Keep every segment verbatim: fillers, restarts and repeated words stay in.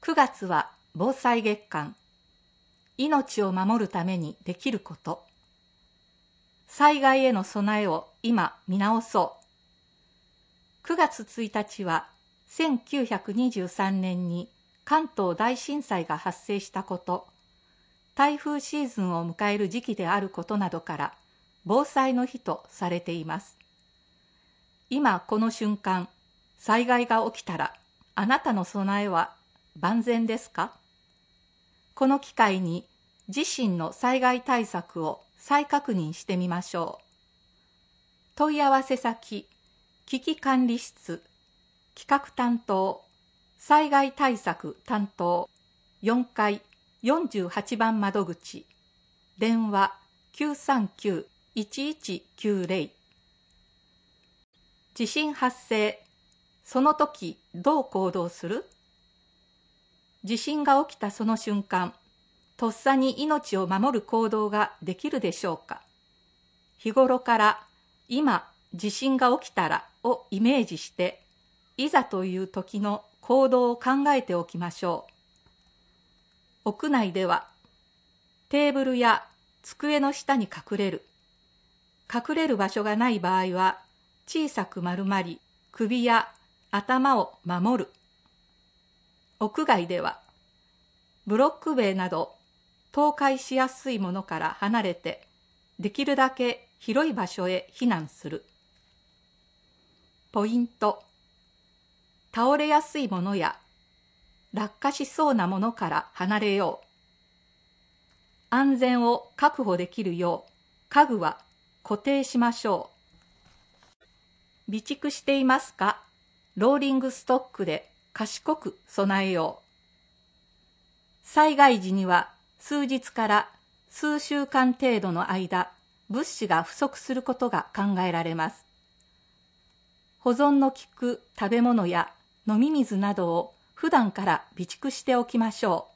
くがつは防災月間。命を守るためにできること。災害への備えを今見直そう。くがつついたちはせんきゅうひゃくにじゅうさんねんに関東大震災が発生したこと、台風シーズンを迎える時期であることなどから防災の日とされています。今この瞬間、災害が起きたらあなたの備えは万全ですか？この機会に自身の災害対策を再確認してみましょう。問い合わせ先、危機管理室、企画担当、災害対策担当、よんかいよんじゅうはちばん窓口、電話 きゅうさんきゅういちいちきゅうゼロ。地震発生、その時どう行動する？地震が起きたその瞬間、とっさに命を守る行動ができるでしょうか？日頃から今地震が起きたらをイメージして、いざという時の行動を考えておきましょう。屋内ではテーブルや机の下に隠れる。隠れる場所がない場合は小さく丸まり、首や頭を守る。屋外ではブロック塀など倒壊しやすいものから離れて、できるだけ広い場所へ避難する。ポイント。倒れやすいものや落下しそうなものから離れよう。安全を確保できるよう家具は固定しましょう。備蓄していますか？ローリングストックで賢く備えよう。災害時には数日から数週間程度の間、物資が不足することが考えられます。保存の利く食べ物や飲み水などを普段から備蓄しておきましょう。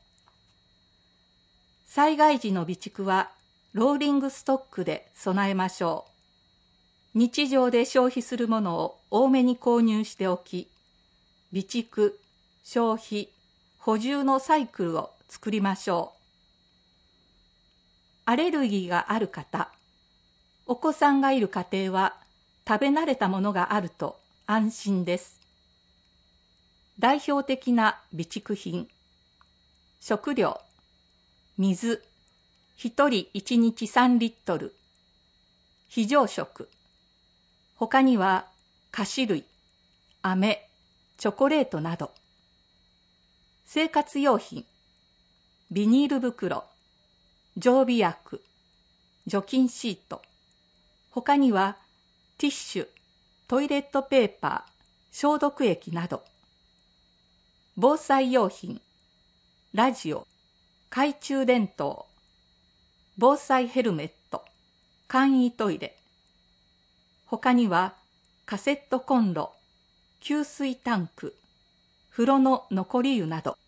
災害時の備蓄はローリングストックで備えましょう。日常で消費するものを多めに購入しておき、備蓄、消費、補充のサイクルを作りましょう。アレルギーがある方、お子さんがいる家庭は食べ慣れたものがあると安心です。代表的な備蓄品、食料、水、ひとりいちにちさんリットル、非常食、他には菓子類、飴、チョコレートなど、生活用品、ビニール袋、常備薬、除菌シート、他にはティッシュ、トイレットペーパー、消毒液など、防災用品、ラジオ、懐中電灯、防災ヘルメット、簡易トイレ、他にはカセットコンロ、給水タンク、風呂の残り湯など、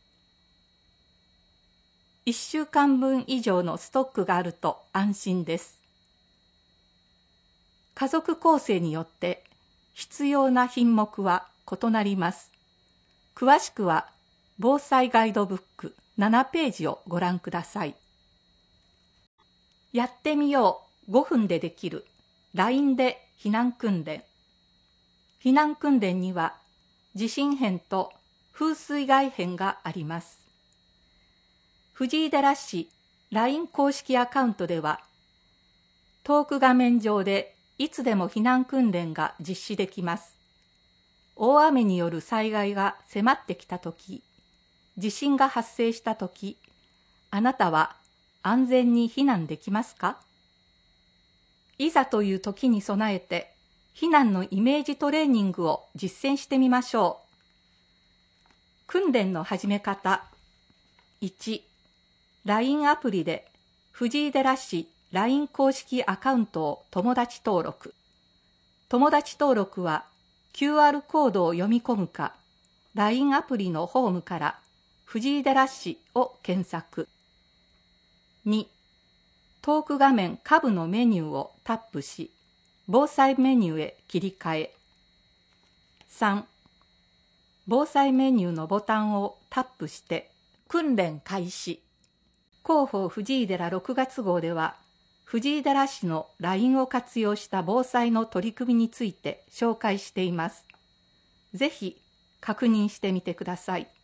いっしゅうかんぶん以上のストックがあると安心です。家族構成によって必要な品目は異なります。詳しくは防災ガイドブックななページをご覧ください。やってみようごふんでできる ライン で避難訓練。避難訓練には地震編と風水害編があります。藤井寺市 ライン 公式アカウントでは、トーク画面上でいつでも避難訓練が実施できます。大雨による災害が迫ってきたとき、地震が発生したとき、あなたは安全に避難できますか？いざという時に備えて、避難のイメージトレーニングを実践してみましょう。訓練の始め方。いち、ライン アプリで藤井寺市 ライン 公式アカウントを友達登録。友達登録は キューアール コードを読み込むか、ライン アプリのホームから藤井寺市を検索。に、トーク画面下部のメニューをタップし、防災メニューへ切り替え。さん、 防災メニューのボタンをタップして訓練開始。広報藤井寺ろくがつ号では、藤井寺市の ライン を活用した防災の取り組みについて紹介しています。ぜひ確認してみてください。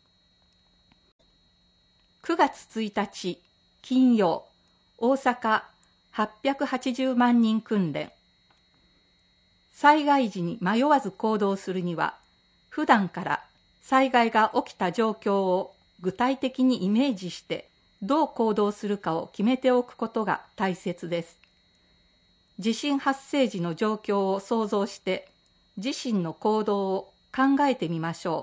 くがつついたち金曜、大阪はっぴゃくはちじゅうまんにん訓練。災害時に迷わず行動するには、普段から災害が起きた状況を具体的にイメージしてどう行動するかを決めておくことが大切です。地震発生時の状況を想像して自身の行動を考えてみましょ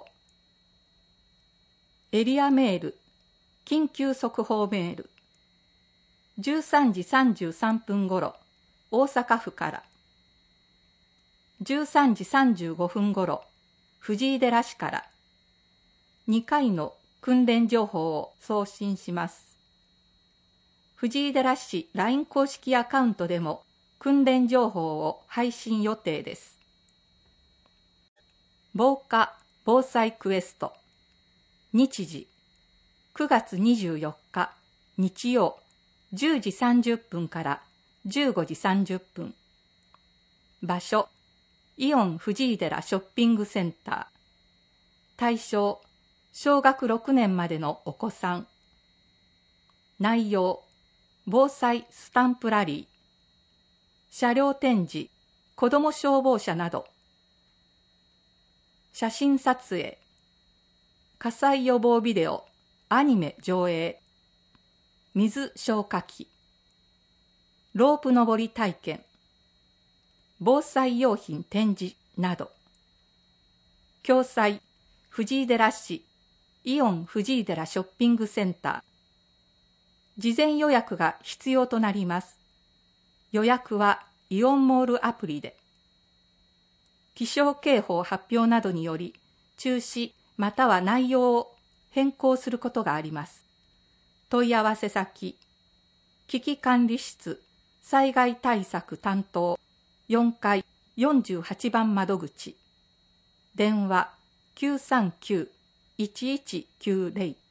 う。エリアメール、緊急速報メール。じゅうさんじさんじゅうさんぷんごろ、大阪府から。じゅうさんじさんじゅうごふんごろ、藤井寺市から。にかいの訓練情報を送信します。藤井寺市 ライン 公式アカウントでも訓練情報を配信予定です。防火・防災クエスト。日時くがつにじゅうよっか日曜じゅうじさんじゅっぷんからじゅうごじさんじゅっぷん。場所イオン藤井寺ショッピングセンター。対象小学ろくねんまでのお子さん。内容防災スタンプラリー、車両展示、子ども消防車など。写真撮影、火災予防ビデオ、アニメ上映、水消火器、ロープ登り体験、防災用品展示など。共催藤井寺市イオン藤井寺ショッピングセンター。事前予約が必要となります。予約はイオンモールアプリで。気象警報発表などにより中止または内容を変更することがあります。問い合わせ先危機管理室災害対策担当よんかいよんじゅうはちばん窓口。電話きゅうさんきゅういちいちきゅうゼロ。